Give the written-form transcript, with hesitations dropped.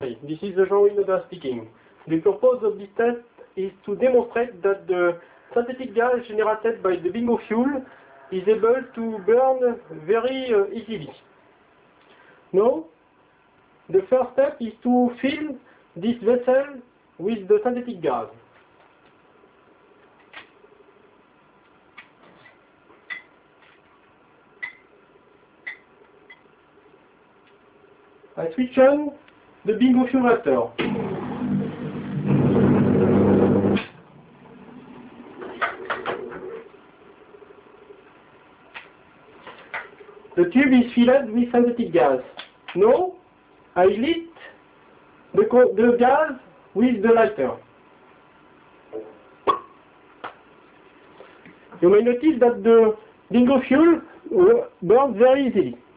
Okay, this is Jean-Louis Noda speaking. The purpose of this test is to demonstrate that the synthetic gas generated by the bingo fuel is able to burn very easily. Now, the first step is to fill this vessel with the synthetic gas. I switch on the bingo fuel reactor. The tube is filled with synthetic gas. Now, I lit the gas with the lighter. You may notice that the bingo fuel burns very easily.